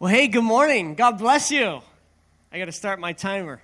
Well, hey, good morning. God bless you. I got to start my timer.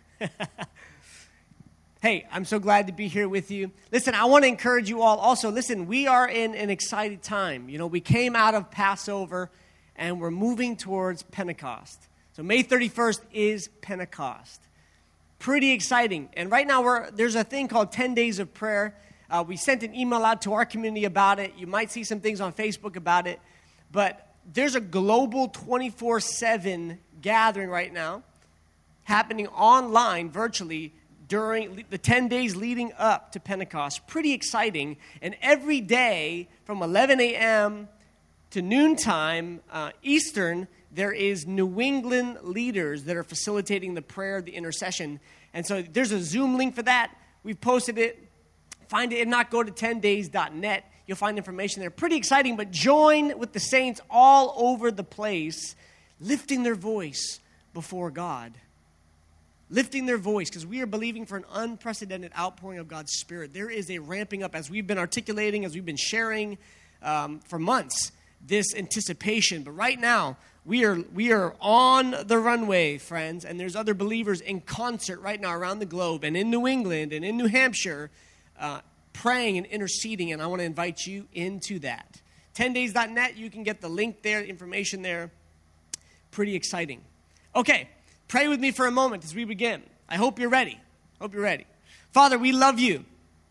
Hey, I'm so glad to be here with you. Listen, I want to encourage you all. Also, listen, we are in an exciting time. You know, we came out of Passover, and we're moving towards Pentecost. So May 31st is Pentecost. Pretty exciting. And right now, there's a thing called 10 Days of Prayer. We sent an email out to our community about it. You might see some things on Facebook about it. But there's a global 24/7 gathering right now happening online, virtually, during the 10 days leading up to Pentecost. Pretty exciting. And every day from 11 a.m. to noontime Eastern, there is New England leaders that are facilitating the prayer, the intercession. And so there's a Zoom link for that. We've posted it. Find it. If not, go to 10days.net. You'll find information there. Pretty exciting, but join with the saints all over the place, lifting their voice before God. Lifting their voice, because we are believing for an unprecedented outpouring of God's Spirit. There is a ramping up, as we've been articulating, as we've been sharing for months, this anticipation. But right now, we are on the runway, friends, and there's other believers in concert right now around the globe and in New England and in New Hampshire, praying and interceding, and I want to invite you into that. 10days.net, you can get the link there, information there. Pretty exciting. Okay, pray with me for a moment as we begin. I hope you're ready. Father, we love you.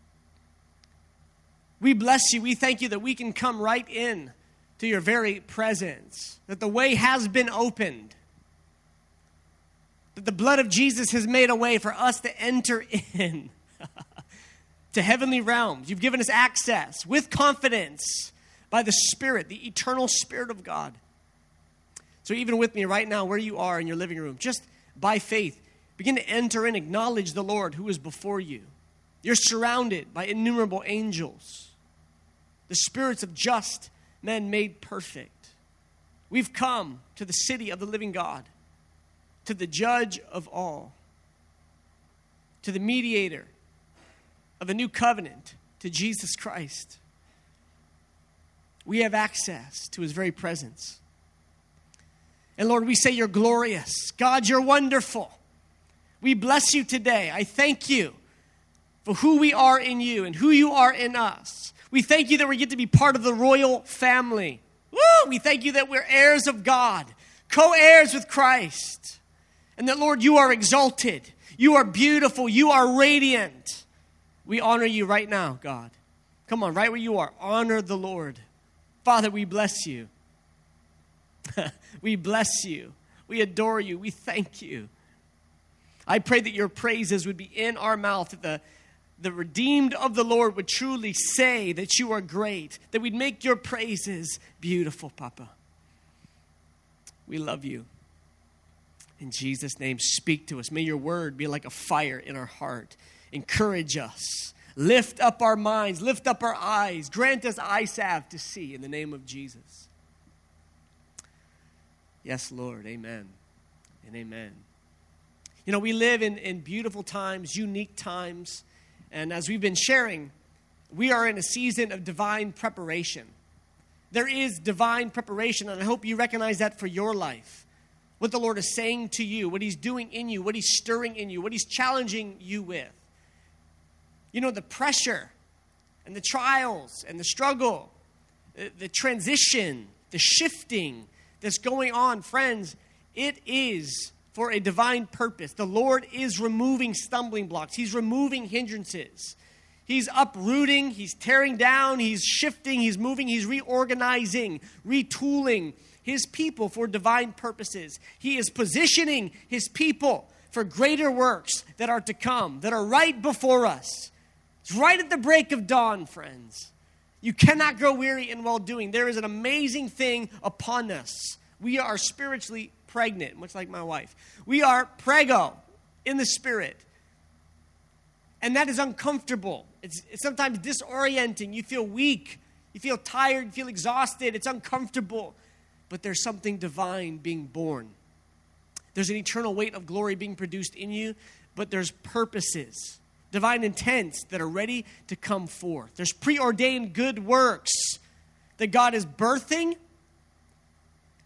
We bless you. We thank you that we can come right in to your very presence, that the way has been opened, that the blood of Jesus has made a way for us to enter in to heavenly realms. You've given us access with confidence by the Spirit, the eternal Spirit of God. So even with me right now, where you are in your living room, just by faith, begin to enter in, acknowledge the Lord who is before you. You're surrounded by innumerable angels, the spirits of just men made perfect. We've come to the city of the living God, to the judge of all, to the mediator of a new covenant, to Jesus Christ. We have access to his very presence. And Lord, we say you're glorious. God, you're wonderful. We bless you today. I thank you for who we are in you and who you are in us. We thank you that we get to be part of the royal family. Woo! We thank you that we're heirs of God, co-heirs with Christ. And that, Lord, you are exalted. You are beautiful. You are radiant. We honor you right now, God. Come on, right where you are. Honor the Lord. Father, we bless you. We bless you. We adore you. We thank you. I pray that your praises would be in our mouth, that the redeemed of the Lord would truly say that you are great, that we'd make your praises beautiful, Papa. We love you. In Jesus' name, speak to us. May your word be like a fire in our heart. Encourage us. Lift up our minds. Lift up our eyes. Grant us eye salve to see in the name of Jesus. Yes, Lord. Amen and amen. You know, we live in beautiful times, unique times. And as we've been sharing, we are in a season of divine preparation. There is divine preparation, and I hope you recognize that for your life. What the Lord is saying to you, what he's doing in you, what he's stirring in you, what he's challenging you with. You know, the pressure and the trials and the struggle, the transition, the shifting that's going on, friends, it is for a divine purpose. The Lord is removing stumbling blocks. He's removing hindrances. He's uprooting, he's tearing down, he's shifting, he's moving, he's reorganizing, retooling his people for divine purposes. He is positioning his people for greater works that are to come, that are right before us. It's right at the break of dawn, friends. You cannot grow weary in well-doing. There is an amazing thing upon us. We are spiritually pregnant, much like my wife. We are prego in the spirit. And that is uncomfortable. It's sometimes disorienting. You feel weak. You feel tired. You feel exhausted. It's uncomfortable. But there's something divine being born. There's an eternal weight of glory being produced in you, but there's purposes, divine intents that are ready to come forth. There's preordained good works that God is birthing,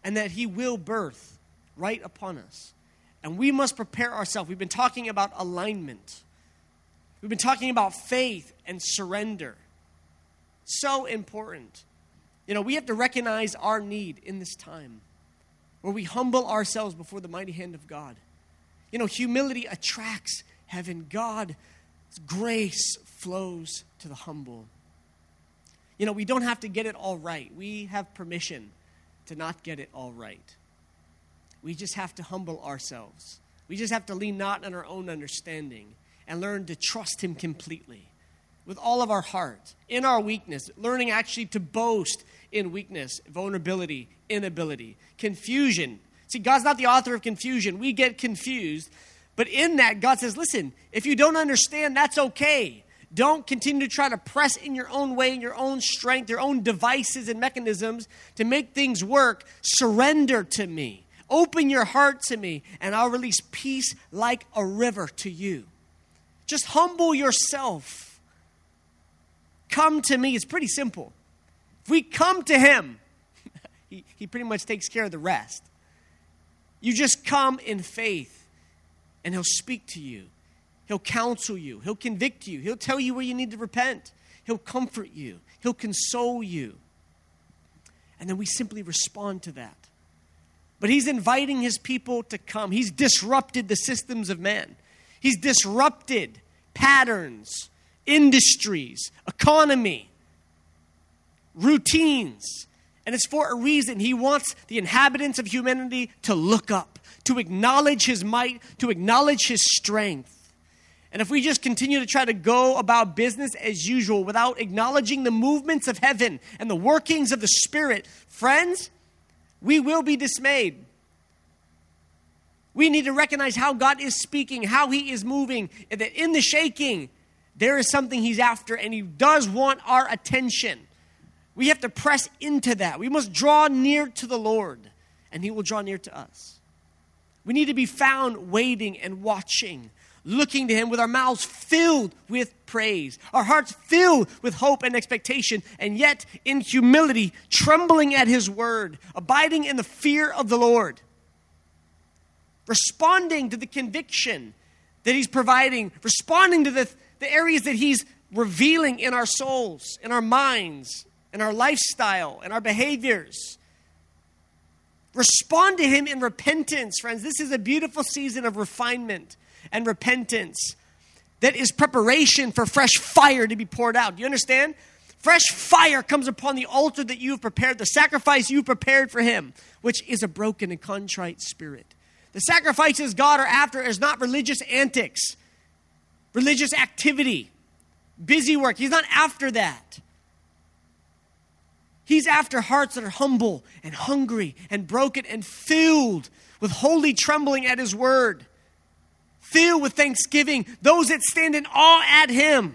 and that he will birth right upon us. And we must prepare ourselves. We've been talking about alignment. We've been talking about faith and surrender. So important. We have to recognize our need in this time where we humble ourselves before the mighty hand of God. Humility attracts heaven. God's grace flows to the humble. We don't have to get it all right. We have permission to not get it all right. We just have to humble ourselves. We just have to lean not on our own understanding and learn to trust him completely with all of our heart, in our weakness, learning actually to boast in weakness, vulnerability, inability, confusion. See, God's not the author of confusion. We get confused. But in that, God says, listen, if you don't understand, that's okay. Don't continue to try to press in your own way, in your own strength, your own devices and mechanisms to make things work. Surrender to me. Open your heart to me, and I'll release peace like a river to you. Just humble yourself. Come to me. It's pretty simple. If we come to him, he pretty much takes care of the rest. You just come in faith, and he'll speak to you. He'll counsel you. He'll convict you. He'll tell you where you need to repent. He'll comfort you. He'll console you. And then we simply respond to that. But he's inviting his people to come. He's disrupted the systems of man. He's disrupted patterns, industries, economy, routines. And it's for a reason. He wants the inhabitants of humanity to look up, to acknowledge his might, to acknowledge his strength. And if we just continue to try to go about business as usual without acknowledging the movements of heaven and the workings of the Spirit, friends, we will be dismayed. We need to recognize how God is speaking, how he is moving, and that in the shaking, there is something he's after, and he does want our attention. We have to press into that. We must draw near to the Lord, and he will draw near to us. We need to be found waiting and watching, looking to him with our mouths filled with praise, our hearts filled with hope and expectation, and yet in humility, trembling at his word, abiding in the fear of the Lord, responding to the conviction that he's providing, responding to the areas that he's revealing in our souls, in our minds, in our lifestyle, in our behaviors. Respond to him in repentance, friends. This is a beautiful season of refinement and repentance that is preparation for fresh fire to be poured out. Do you understand? Fresh fire comes upon the altar that you have prepared, the sacrifice you prepared for him, which is a broken and contrite spirit. The sacrifices God are after is not religious antics, religious activity, busy work. He's not after that. He's after hearts that are humble and hungry and broken and filled with holy trembling at his word. Filled with thanksgiving, those that stand in awe at him.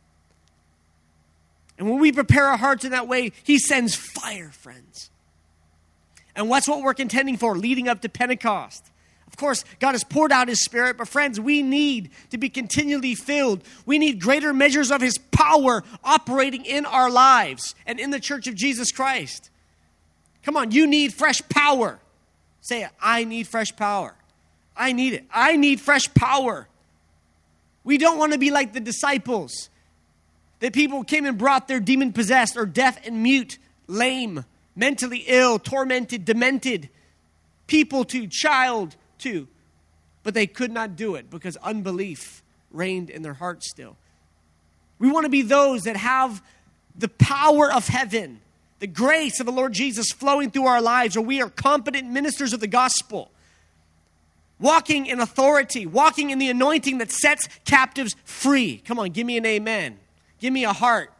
And when we prepare our hearts in that way, he sends fire, friends. And what's what we're contending for leading up to Pentecost? Of course, God has poured out his Spirit, but friends, we need to be continually filled. We need greater measures of his power operating in our lives and in the church of Jesus Christ. Come on, you need fresh power. Say it, I need fresh power. I need it. I need fresh power. We don't want to be like the disciples. That people came and brought their demon-possessed or deaf and mute, lame, mentally ill, tormented, demented people to, child to. But they could not do it because unbelief reigned in their hearts still. We want to be those that have the power of heaven, the grace of the Lord Jesus flowing through our lives, where we are competent ministers of the gospel. Walking in authority, walking in the anointing that sets captives free. Come on, give me an amen. Give me a heart.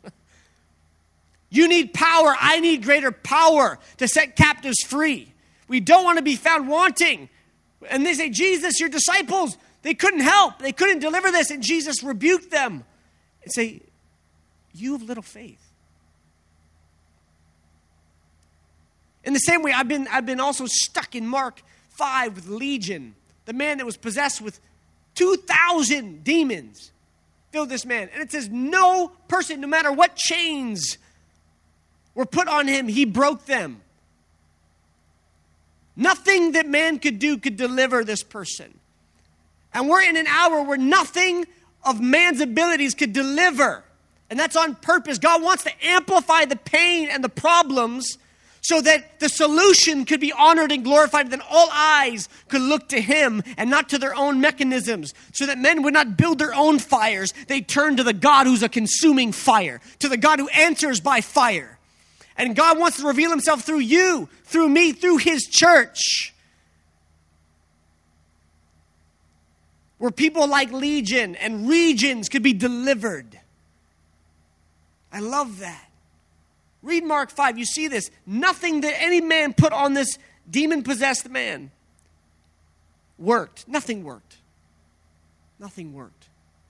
You need power. I need greater power to set captives free. We don't want to be found wanting. And they say, Jesus, your disciples, they couldn't help. They couldn't deliver this. And Jesus rebuked them and say, you have little faith. In the same way, I've been also stuck in Mark 5 with Legion, the man that was possessed with 2,000 demons filled this man. And it says no person, no matter what chains were put on him, he broke them. Nothing that man could do could deliver this person. And we're in an hour where nothing of man's abilities could deliver. And that's on purpose. God wants to amplify the pain and the problems so that the solution could be honored and glorified, and then all eyes could look to him and not to their own mechanisms, so that men would not build their own fires. They turn to the God who's a consuming fire, to the God who answers by fire. And God wants to reveal himself through you, through me, through his church. Where people like Legion and regions could be delivered. I love that. Read Mark 5, you see this. Nothing that any man put on this demon-possessed man worked. Nothing worked. Nothing worked.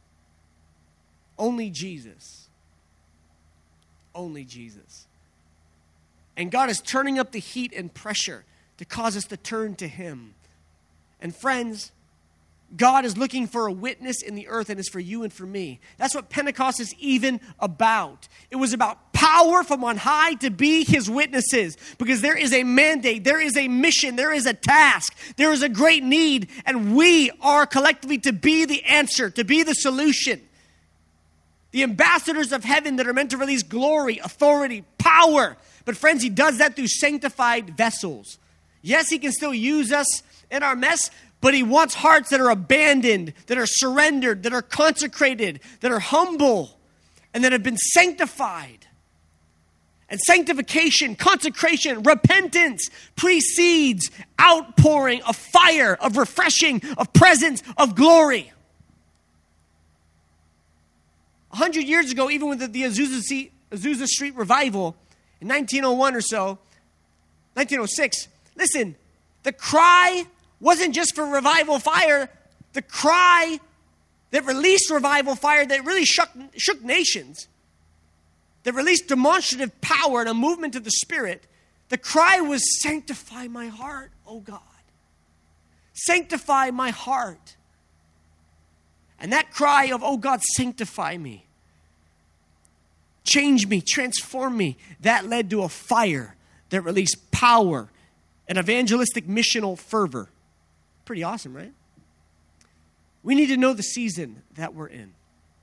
Only Jesus. Only Jesus. And God is turning up the heat and pressure to cause us to turn to him. And friends, God is looking for a witness in the earth, and it's for you and for me. That's what Pentecost is even about. It was about power from on high to be his witnesses, because there is a mandate, there is a mission, there is a task, there is a great need, and we are collectively to be the answer, to be the solution. The ambassadors of heaven that are meant to release glory, authority, power. But friends, he does that through sanctified vessels. Yes, he can still use us in our mess, but he wants hearts that are abandoned, that are surrendered, that are consecrated, that are humble, and that have been sanctified. And sanctification, consecration, repentance precedes outpouring of fire, of refreshing, of presence, of glory. 100 years ago, even with the Azusa Street revival, in 1901 or so, 1906, listen, the cry wasn't just for revival fire. The cry that released revival fire that really shook nations, that released demonstrative power and a movement of the Spirit, the cry was, sanctify my heart, oh God. Sanctify my heart. And that cry of, oh God, sanctify me, change me, transform me, that led to a fire that released power and evangelistic missional fervor. Pretty awesome, right? We need to know the season that we're in.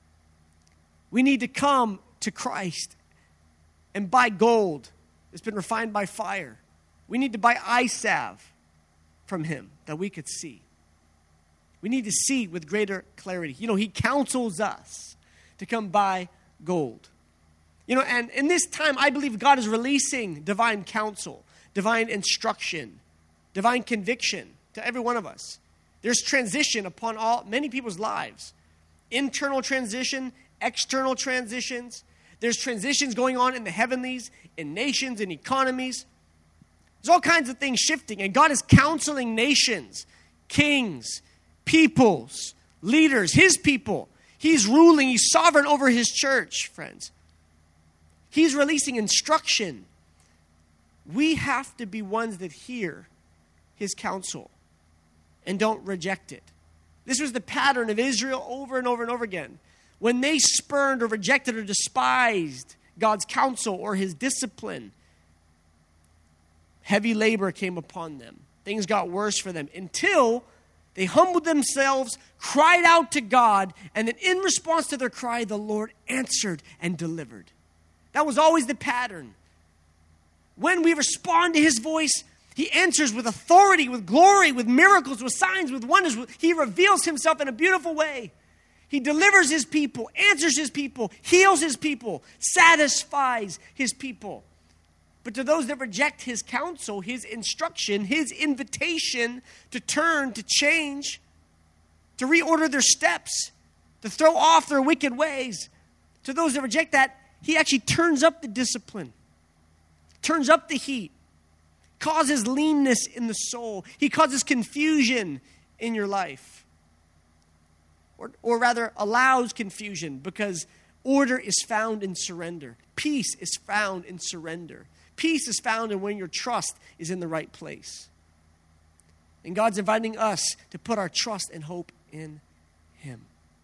We need to come to Christ and buy gold that's been refined by fire. We need to buy eye salve from him that we could see. We need to see with greater clarity. You know, he counsels us to come buy gold. You know, and in this time, I believe God is releasing divine counsel, divine instruction, divine conviction to every one of us. There's transition upon many people's lives. Internal transition, external transitions. There's transitions going on in the heavenlies, in nations, in economies. There's all kinds of things shifting, and God is counseling nations, kings, peoples, leaders, his people. He's ruling, he's sovereign over his church, friends. He's releasing instruction. We have to be ones that hear his counsel and don't reject it. This was the pattern of Israel over and over and over again. When they spurned or rejected or despised God's counsel or his discipline, heavy labor came upon them. Things got worse for them until they humbled themselves, cried out to God, and then in response to their cry, the Lord answered and delivered. That was always the pattern. When we respond to his voice, he answers with authority, with glory, with miracles, with signs, with wonders. He reveals himself in a beautiful way. He delivers his people, answers his people, heals his people, satisfies his people. But to those that reject his counsel, his instruction, his invitation to turn, to change, to reorder their steps, to throw off their wicked ways, to those that reject that, he actually turns up the discipline, turns up the heat, causes leanness in the soul. He causes confusion in your life. Or rather, allows confusion, because order is found in surrender. Peace is found in surrender. Peace is found in when your trust is in the right place. And God's inviting us to put our trust and hope in him.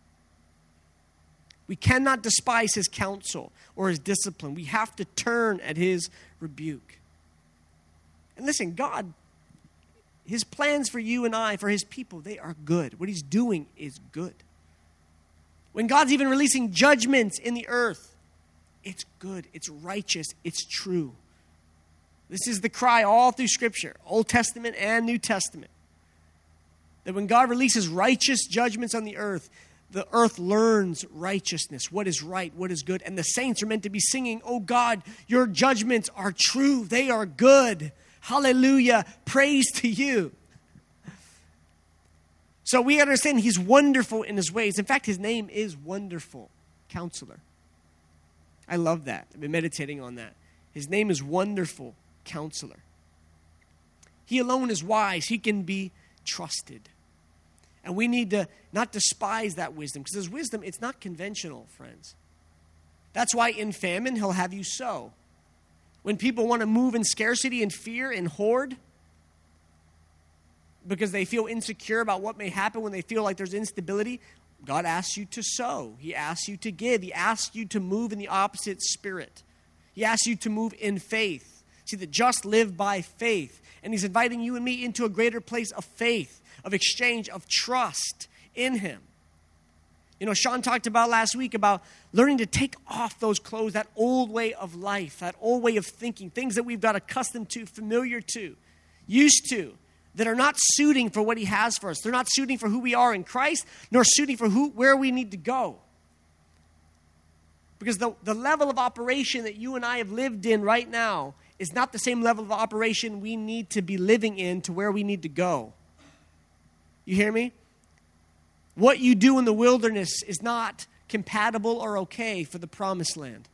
We cannot despise his counsel or his discipline. We have to turn at his rebuke. And listen, God His plans for you and I, for his people, they are good. What he's doing is good. When God's even releasing judgments in the earth, it's good, it's righteous, it's true. This is the cry all through Scripture, Old Testament and New Testament. That when God releases righteous judgments on the earth learns righteousness, what is right, what is good. And the saints are meant to be singing, oh God, your judgments are true, they are good. Hallelujah, praise to you. So we understand he's wonderful in his ways. In fact, his name is Wonderful Counselor. I love that. I've been meditating on that. His name is Wonderful Counselor. He alone is wise. He can be trusted. And we need to not despise that wisdom, because his wisdom, it's not conventional, friends. That's why in famine, he'll have you sow. When people want to move in scarcity and fear and hoard, because they feel insecure about what may happen when they feel like there's instability, God asks you to sow. He asks you to give. He asks you to move in the opposite spirit. He asks you to move in faith. See, the just live by faith. And he's inviting you and me into a greater place of faith, of exchange, of trust in him. You know, Sean talked about last week about learning to take off those clothes, that old way of life, that old way of thinking, things that we've got accustomed to, familiar to, used to, that are not suiting for what he has for us. They're not suiting for who we are in Christ, nor suiting for where we need to go. Because the level of operation that you and I have lived in right now is not the same level of operation we need to be living in to where we need to go. You hear me? What you do in the wilderness is not compatible or okay for the promised land.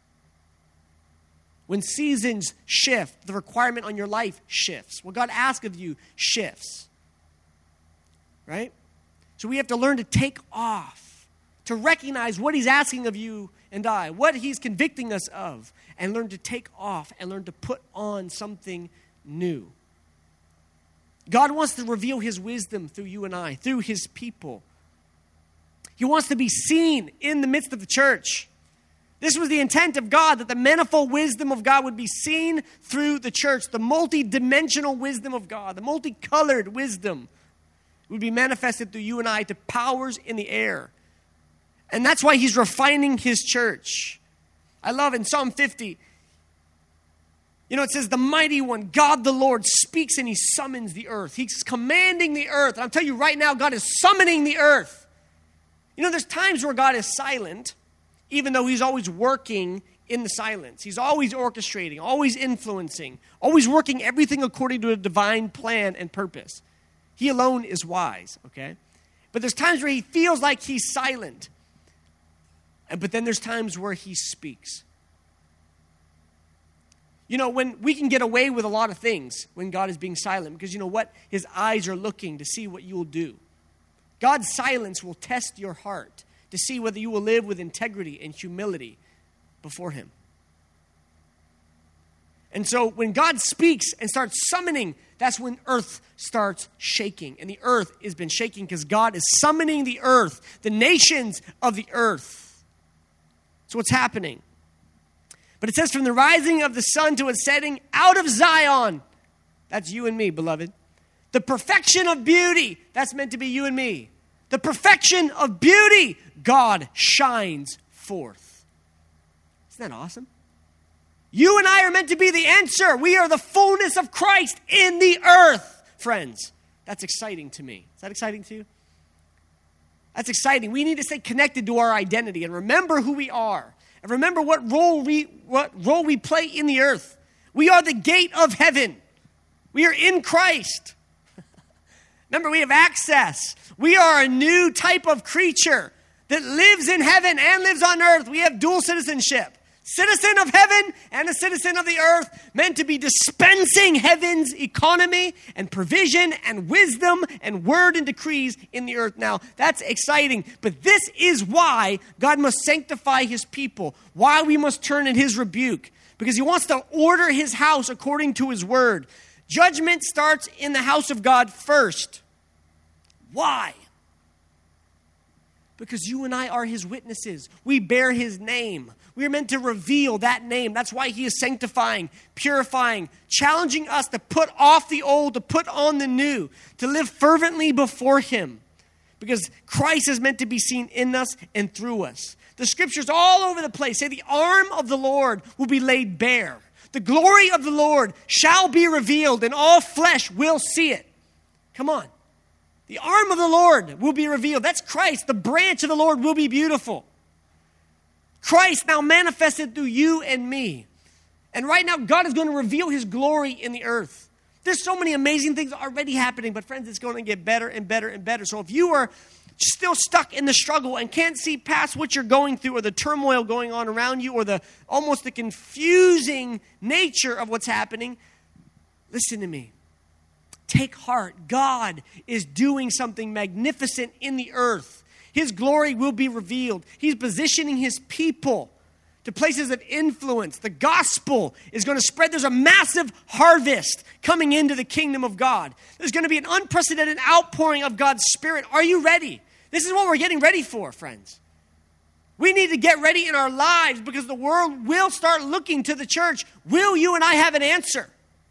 When seasons shift, the requirement on your life shifts. What God asks of you shifts. Right? So we have to learn to take off, to recognize what he's asking of you and I, what he's convicting us of, and learn to take off and learn to put on something new. God wants to reveal his wisdom through you and I, through his people. He wants to be seen in the midst of the church. This was the intent of God, that the manifold wisdom of God would be seen through the church. The multi-dimensional wisdom of God, the multicolored wisdom would be manifested through you and I to powers in the air. And that's why he's refining his church. I love in Psalm 50, you know, it says, the mighty one, God the Lord, speaks and he summons the earth. He's commanding the earth. And I'll tell you right now, God is summoning the earth. You know, there's times where God is silent, even though he's always working in the silence. He's always orchestrating, always influencing, always working everything according to a divine plan and purpose. He alone is wise, okay? But there's times where he feels like he's silent. But then there's times where he speaks. You know, when we can get away with a lot of things when God is being silent, because you know what? His eyes are looking to see what you will do. God's silence will test your heart to see whether you will live with integrity and humility before him. And so when God speaks and starts summoning, that's when earth starts shaking. And the earth has been shaking because God is summoning the earth, the nations of the earth. So what's happening? But it says, from the rising of the sun to its setting, out of Zion, that's you and me, beloved. The perfection of beauty, that's meant to be you and me. The perfection of beauty, God shines forth. Isn't that awesome? You and I are meant to be the answer. We are the fullness of Christ in the earth, friends. That's exciting to me. Is that exciting to you? That's exciting. We need to stay connected to our identity and remember who we are. And remember what role we play in the earth. We are the gate of heaven. We are in Christ. Remember, we have access. We are a new type of creature that lives in heaven and lives on earth. We have dual citizenship. Citizen of heaven and a citizen of the earth, meant to be dispensing heaven's economy and provision and wisdom and word and decrees in the earth. Now, that's exciting, but this is why God must sanctify his people, why we must turn in his rebuke, because he wants to order his house according to his word. Judgment starts in the house of God first. Why? Because you and I are his witnesses. We bear his name. We are meant to reveal that name. That's why he is sanctifying, purifying, challenging us to put off the old, to put on the new, to live fervently before him. Because Christ is meant to be seen in us and through us. The scriptures all over the place say the arm of the Lord will be laid bare. The glory of the Lord shall be revealed, and all flesh will see it. Come on. The arm of the Lord will be revealed. That's Christ. The branch of the Lord will be beautiful. Christ now manifested through you and me. And right now, God is going to reveal his glory in the earth. There's so many amazing things already happening, but friends, it's going to get better and better and better. So if you are still stuck in the struggle and can't see past what you're going through or the turmoil going on around you or the almost the confusing nature of what's happening, listen to me. Take heart. God is doing something magnificent in the earth. His glory will be revealed. He's positioning his people to places of influence. The gospel is going to spread. There's a massive harvest coming into the kingdom of God. There's going to be an unprecedented outpouring of God's Spirit. Are you ready? This is what we're getting ready for, friends. We need to get ready in our lives because the world will start looking to the church. Will you and I have an answer?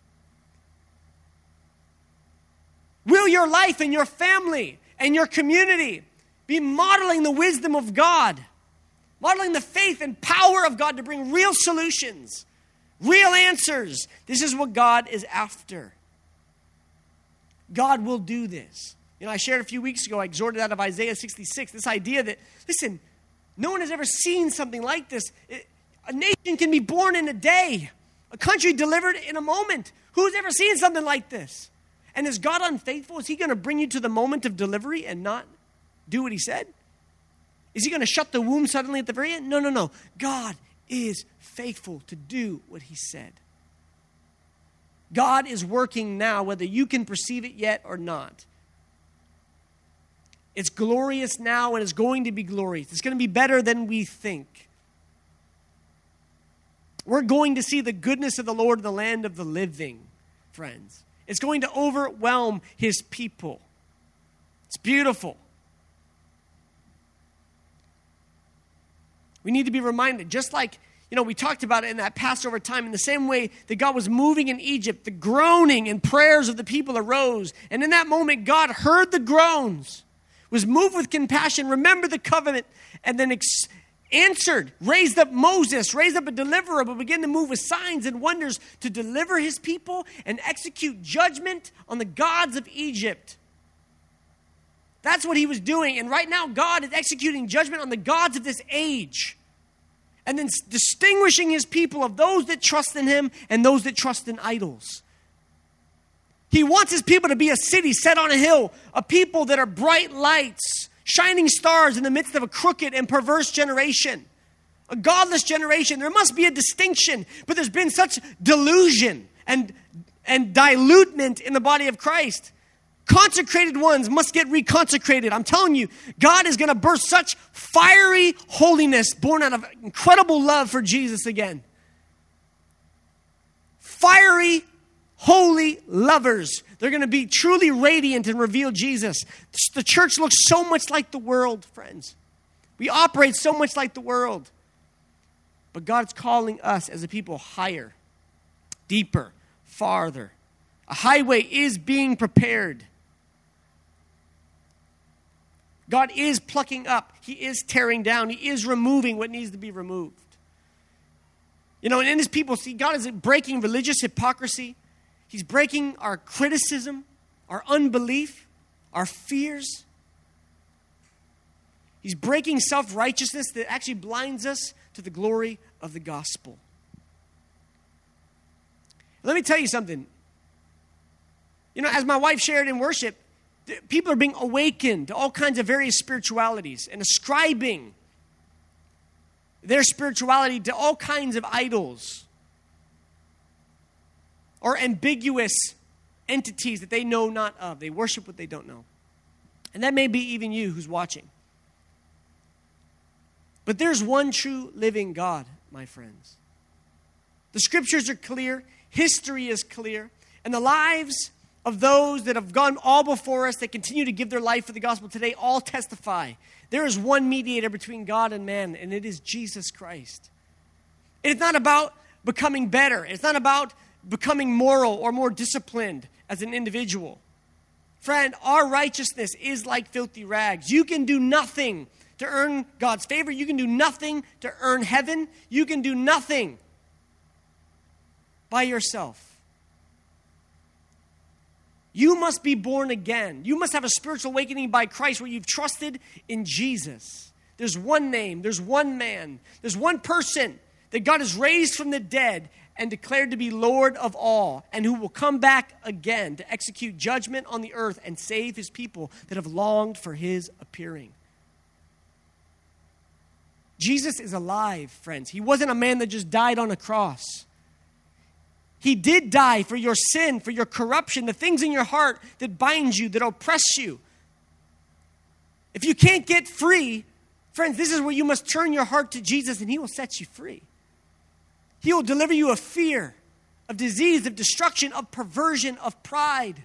Will your life and your family and your community be modeling the wisdom of God, modeling the faith and power of God to bring real solutions, real answers? This is what God is after. God will do this. You know, I shared a few weeks ago, I exhorted out of Isaiah 66, this idea that, listen, no one has ever seen something like this. A nation can be born in a day, a country delivered in a moment. Who's ever seen something like this? And is God unfaithful? Is he going to bring you to the moment of delivery and not do what he said? Is he going to shut the womb suddenly at the very end? No. God is faithful to do what he said. God is working now, whether you can perceive it yet or not. It's glorious now and it's going to be glorious. It's going to be better than we think. We're going to see the goodness of the Lord in the land of the living, friends. It's going to overwhelm his people. It's beautiful. We need to be reminded, just like, we talked about it in that Passover time, in the same way that God was moving in Egypt, the groaning and prayers of the people arose. And in that moment, God heard the groans, was moved with compassion, remembered the covenant, and then answered, raised up Moses, raised up a deliverer, but began to move with signs and wonders to deliver his people and execute judgment on the gods of Egypt. That's what he was doing. And right now, God is executing judgment on the gods of this age. And then distinguishing his people of those that trust in him and those that trust in idols. He wants his people to be a city set on a hill, a people that are bright lights, shining stars in the midst of a crooked and perverse generation, a godless generation. There must be a distinction, but there's been such delusion and dilutement in the body of Christ. Consecrated ones must get reconsecrated. I'm telling you, God is going to burst such fiery holiness born out of incredible love for Jesus again. Fiery, holy lovers. They're going to be truly radiant and reveal Jesus. The church looks so much like the world, friends. We operate so much like the world. But God's calling us as a people higher, deeper, farther. A highway is being prepared. God is plucking up. He is tearing down. He is removing what needs to be removed. And in his people, see, God is breaking religious hypocrisy. He's breaking our criticism, our unbelief, our fears. He's breaking self-righteousness that actually blinds us to the glory of the gospel. Let me tell you something. As my wife shared in worship, people are being awakened to all kinds of various spiritualities and ascribing their spirituality to all kinds of idols or ambiguous entities that they know not of. They worship what they don't know. And that may be even you who's watching. But there's one true living God, my friends. The scriptures are clear. History is clear. And the lives of those that have gone all before us, that continue to give their life for the gospel today, all testify. There is one mediator between God and man, and it is Jesus Christ. It's not about becoming better. It's not about becoming moral or more disciplined as an individual. Friend, our righteousness is like filthy rags. You can do nothing to earn God's favor. You can do nothing to earn heaven. You can do nothing by yourself. You must be born again. You must have a spiritual awakening by Christ where you've trusted in Jesus. There's one name, there's one man, there's one person that God has raised from the dead and declared to be Lord of all, and who will come back again to execute judgment on the earth and save his people that have longed for his appearing. Jesus is alive, friends. He wasn't a man that just died on a cross. He did die for your sin, for your corruption, the things in your heart that bind you, that oppress you. If you can't get free, friends, this is where you must turn your heart to Jesus and he will set you free. He will deliver you of fear, of disease, of destruction, of perversion, of pride.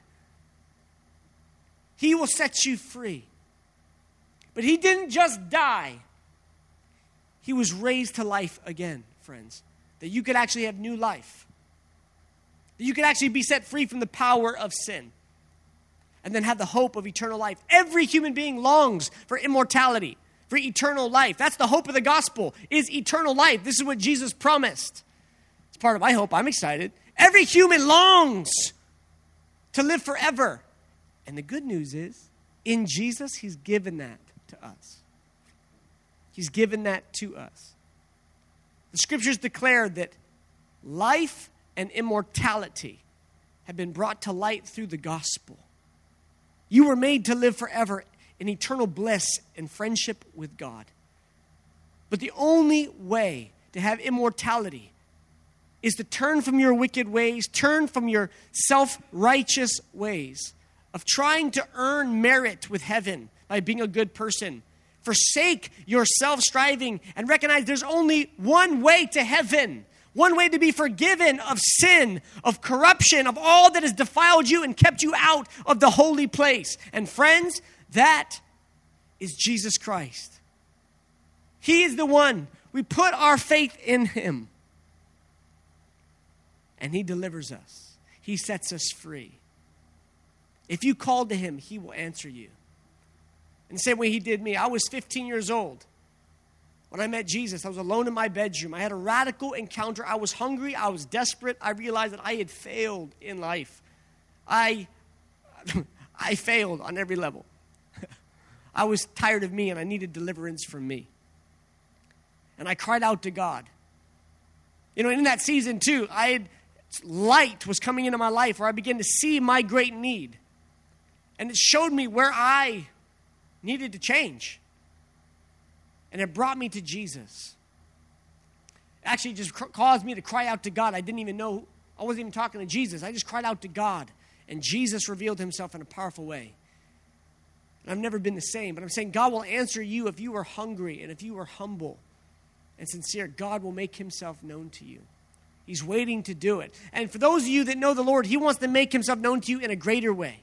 He will set you free. But he didn't just die. He was raised to life again, friends, that you could actually have new life. That you could actually be set free from the power of sin and then have the hope of eternal life. Every human being longs for immortality, for eternal life. That's the hope of the gospel, is eternal life. This is what Jesus promised. It's part of my hope. I'm excited. Every human longs to live forever. And the good news is, in Jesus, he's given that to us. He's given that to us. The scriptures declare that life and immortality have been brought to light through the gospel. You were made to live forever in eternal bliss and friendship with God. But the only way to have immortality is to turn from your wicked ways, turn from your self-righteous ways of trying to earn merit with heaven by being a good person. Forsake your self-striving and recognize there's only one way to heaven. One way to be forgiven of sin, of corruption, of all that has defiled you and kept you out of the holy place. And friends, that is Jesus Christ. He is the one. We put our faith in him. And he delivers us. He sets us free. If you call to him, he will answer you. In the same way he did me. I was 15 years old. When I met Jesus, I was alone in my bedroom. I had a radical encounter. I was hungry. I was desperate. I realized that I had failed in life. I failed on every level. I was tired of me and I needed deliverance from me. And I cried out to God. You know, in that season too, light was coming into my life where I began to see my great need. And it showed me where I needed to change. And it brought me to Jesus. Actually, it just caused me to cry out to God. I didn't even know, I wasn't even talking to Jesus. I just cried out to God. And Jesus revealed himself in a powerful way. And I've never been the same. But I'm saying God will answer you if you are hungry and if you are humble and sincere. God will make himself known to you. He's waiting to do it. And for those of you that know the Lord, he wants to make himself known to you in a greater way.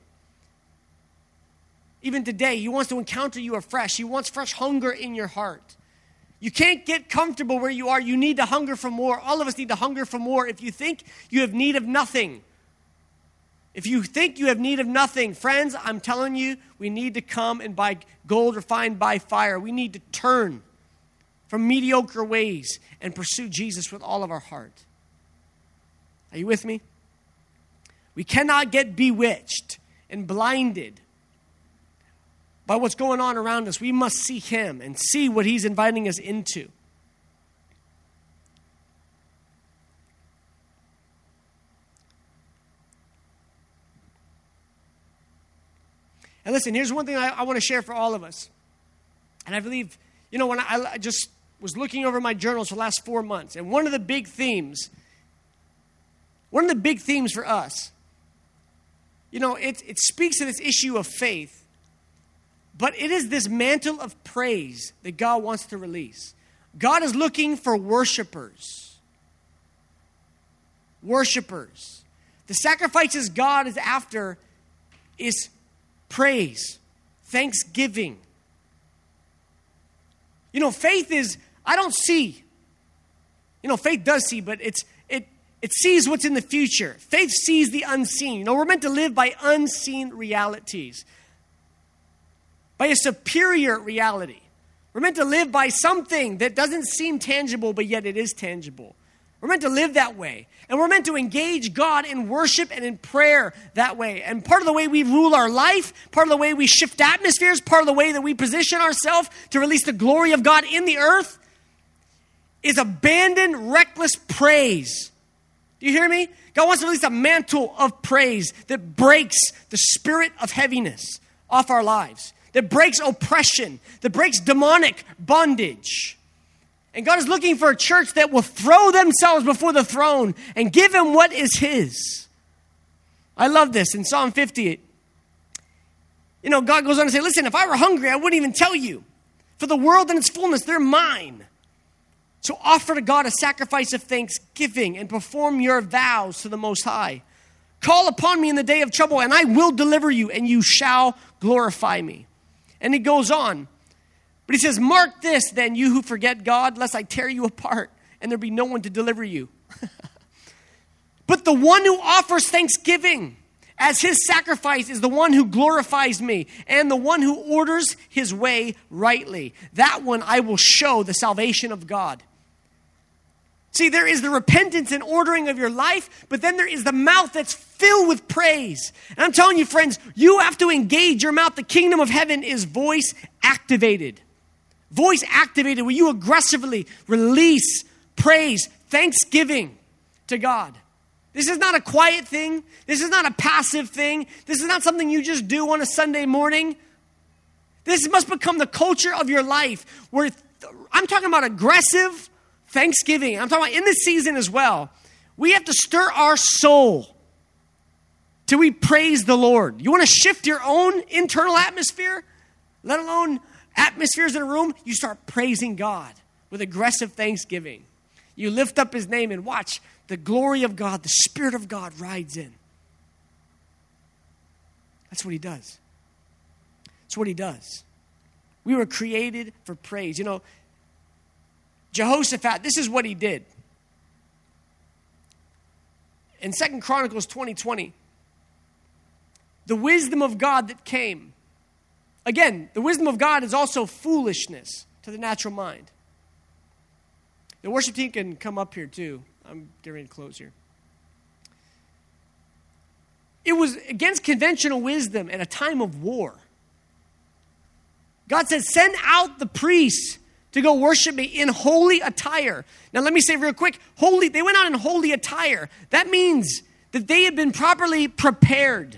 Even today, he wants to encounter you afresh. He wants fresh hunger in your heart. You can't get comfortable where you are. You need to hunger for more. All of us need to hunger for more. If you think you have need of nothing, friends, I'm telling you, we need to come and buy gold refined by fire. We need to turn from mediocre ways and pursue Jesus with all of our heart. Are you with me? We cannot get bewitched and blinded by what's going on around us. We must see him and see what he's inviting us into. And listen, here's one thing I want to share for all of us. And I believe, you know, when I just was looking over my journals for the last 4 months, and one of the big themes for us, you know, it speaks to this issue of faith. But it is this mantle of praise that God wants to release. God is looking for worshipers. Worshipers. The sacrifices God is after is praise, thanksgiving. You know, faith is, I don't see. You know, faith does see, but it sees what's in the future. Faith sees the unseen. You know, we're meant to live by unseen realities, by a superior reality. We're meant to live by something that doesn't seem tangible, but yet it is tangible. We're meant to live that way. And we're meant to engage God in worship and in prayer that way. And part of the way we rule our life, part of the way we shift atmospheres, part of the way that we position ourselves to release the glory of God in the earth is abandoned, reckless praise. Do you hear me? God wants to release a mantle of praise that breaks the spirit of heaviness off our lives, that breaks oppression, that breaks demonic bondage. And God is looking for a church that will throw themselves before the throne and give him what is his. I love this. In Psalm 50, you know, God goes on to say, listen, if I were hungry, I wouldn't even tell you. For the world and its fullness, they're mine. So offer to God a sacrifice of thanksgiving and perform your vows to the Most High. Call upon me in the day of trouble, and I will deliver you, and you shall glorify me. And he goes on. But he says, mark this then, you who forget God, lest I tear you apart and there be no one to deliver you. But the one who offers thanksgiving as his sacrifice is the one who glorifies me and the one who orders his way rightly. That one I will show the salvation of God. See, there is the repentance and ordering of your life, but then there is the mouth that's filled with praise. And I'm telling you, friends, you have to engage your mouth. The kingdom of heaven is voice activated. Voice activated, where you aggressively release praise, thanksgiving to God. This is not a quiet thing. This is not a passive thing. This is not something you just do on a Sunday morning. This must become the culture of your life, where I'm talking about aggressive thanksgiving. I'm talking about in this season as well. We have to stir our soul till we praise the Lord. You want to shift your own internal atmosphere, let alone atmospheres in a room? You start praising God with aggressive thanksgiving. You lift up his name and watch the glory of God, the Spirit of God rides in. That's what he does. That's what he does. We were created for praise. You know, Jehoshaphat, this is what he did. In 2 Chronicles 20:20, the wisdom of God that came. Again, the wisdom of God is also foolishness to the natural mind. The worship team can come up here too. I'm getting ready to close here. It was against conventional wisdom at a time of war. God said, send out the priests to go worship me in holy attire. Now let me say real quick, holy, they went out in holy attire. That means that they had been properly prepared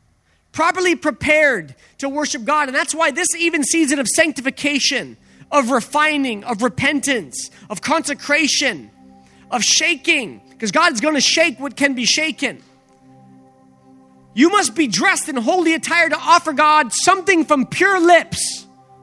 to worship God. And that's why this even season of sanctification, of refining, of repentance, of consecration, of shaking, because God's going to shake what can be shaken. You must be dressed in holy attire to offer God something from pure lips.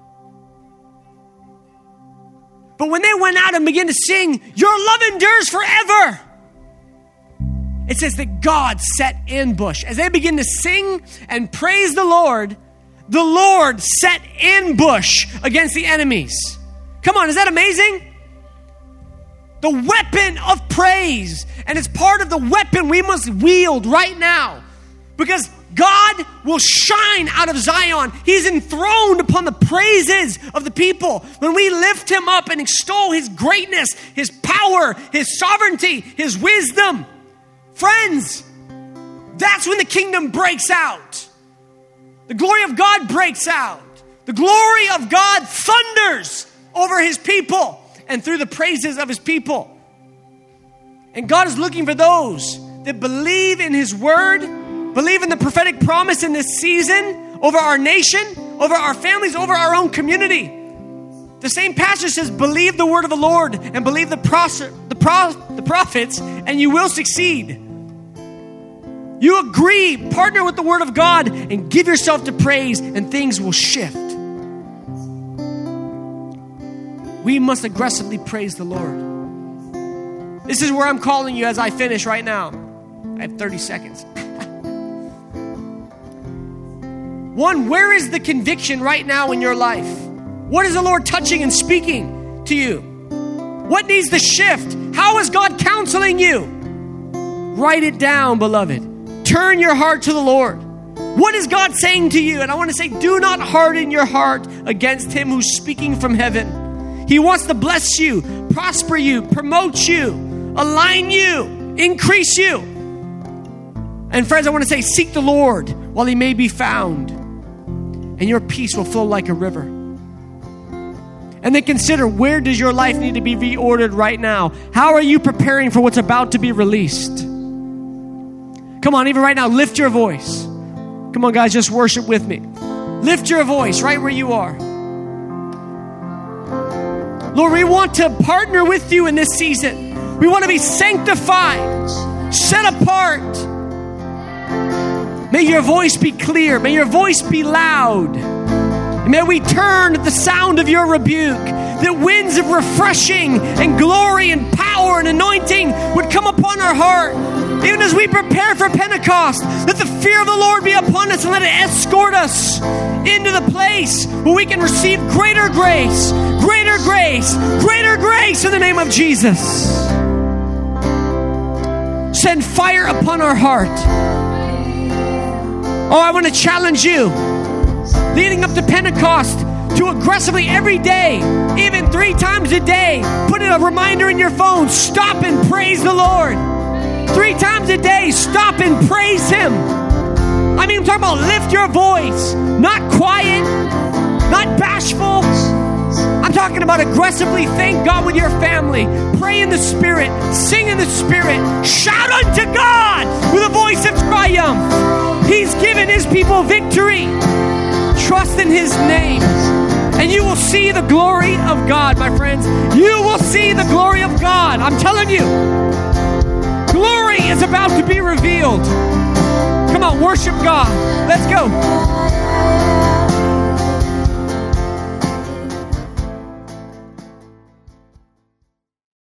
But when they went out and began to sing, your love endures forever, it says that God set ambush. As they begin to sing and praise the Lord set ambush against the enemies. Come on, is that amazing? The weapon of praise. And it's part of the weapon we must wield right now. Because God will shine out of Zion. He's enthroned upon the praises of the people. When we lift him up and extol his greatness, his power, his sovereignty, his wisdom, friends, that's when the kingdom breaks out. The glory of God breaks out. The glory of God thunders over his people and through the praises of his people. And God is looking for those that believe in his word, believe in the prophetic promise in this season over our nation, over our families, over our own community. The same passage says, believe the word of the Lord and believe the prophets, and you will succeed. You agree, partner with the word of God, and give yourself to praise, and things will shift. We must aggressively praise the Lord. This is where I'm calling you as I finish right now. I have 30 seconds. One, where is the conviction right now in your life? What is the Lord touching and speaking to you? What needs to shift? How is God counseling you? Write it down, beloved. Turn your heart to the Lord. What is God saying to you? And I want to say, do not harden your heart against him who's speaking from heaven. He wants to bless you, prosper you, promote you, align you, increase you. And friends, I want to say, seek the Lord while he may be found, and your peace will flow like a river. And then consider, where does your life need to be reordered right now? How are you preparing for what's about to be released? Come on, even right now, lift your voice. Come on, guys, just worship with me. Lift your voice right where you are. Lord, we want to partner with you in this season. We want to be sanctified, set apart. May your voice be clear. May your voice be loud. And may we turn at the sound of your rebuke, that winds of refreshing and glory and power and anointing would come upon our heart. Even as we prepare for Pentecost, let the fear of the Lord be upon us and let it escort us into the place where we can receive greater grace, greater grace, greater grace in the name of Jesus. Send fire upon our heart. Oh, I want to challenge you, leading up to Pentecost, to aggressively every day, even 3 times a day, put in a reminder in your phone, stop and praise the Lord. 3 times a day, stop and praise him. I mean, I'm talking about lift your voice, not quiet, not bashful. I'm talking about aggressively thank God with your family. Pray in the Spirit, sing in the Spirit, shout unto God with a voice of triumph. He's given his people victory. Trust in his name, and you will see the glory of God, my friends. You will see the glory of God. I'm telling you, glory is about to be revealed. Come on, worship God. Let's go.